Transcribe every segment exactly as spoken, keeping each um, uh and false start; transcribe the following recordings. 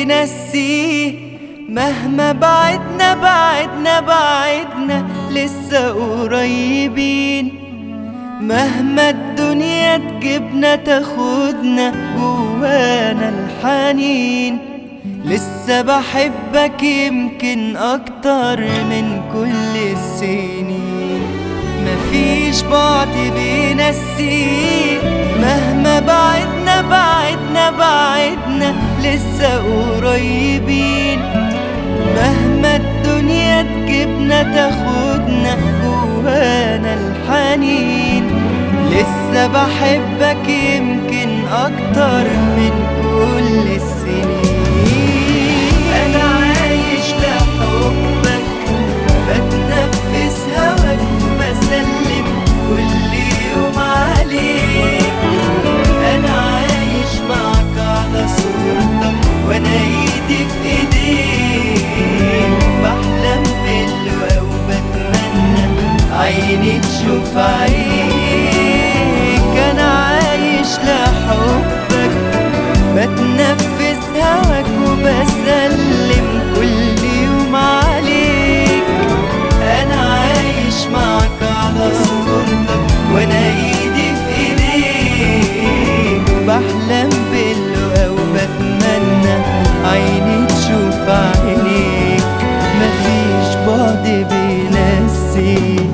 بينسيه، مهما بعدنا بعدنا بعدنا لسه قريبين. مهما الدنيا تجيبنا تاخدنا جوانا الحنين، لسه بحبك يمكن اكتر من كل السنين. مفيش بعد بينسيه، مهما بعدنا بعدنا بعدنا لسه قريبين. مهما الدنيا تجيبنا تاخدنا جوانا الحنين، لسه بحبك يمكن اكتر من كل السنين. انا عايش لحبك، بتنفس هواك وبسلم كل يوم عليك. انا عايش معك على صورتك وانا ايدي في ايديك، بحلم باللقا وبتمنى عيني تشوف عينيك. انا عايش لحبك، بتنفس هواك وبسلم كل يوم عليك. انا عايش معك على صورتك وانا ايدي في ايديك، بحلم باللقا وبتمنى عيني تشوف عينيك. مفيش بعد بينسيك.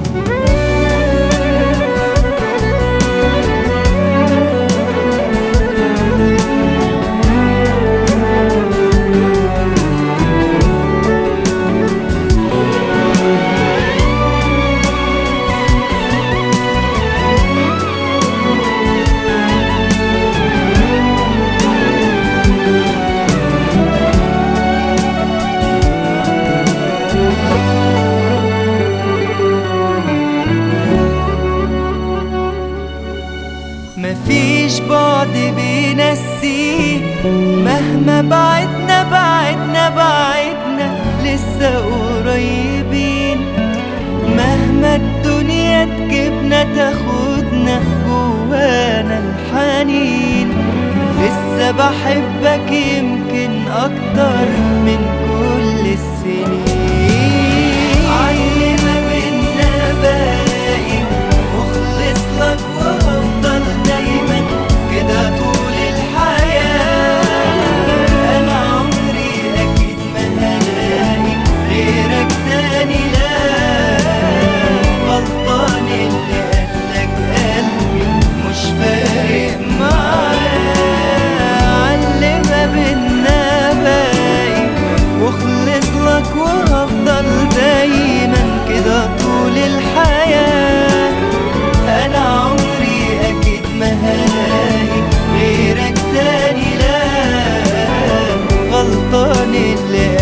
مفيش بعد بينسيه، مهما بعدنا بعدنا بعدنا لسه قريبين. مهما الدنيا تجيبنا تاخدنا جوانا الحنين، لسه بحبك يمكن اكتر من كل السنين. عاللي ما بينا باقي مخلص لك وهفضل دايما كده طول الحياة. انا عمري اكيد ما هلاقي غيرك تاني، لا غلطان اللي قالك قلبي مش فارق معاه. عاللي ما بينا باقي مخلص لك وهفضل دايما كده طول الحياة. انا عمري اكيد ما هلاقي غيرك تاني، لا غلطان اللي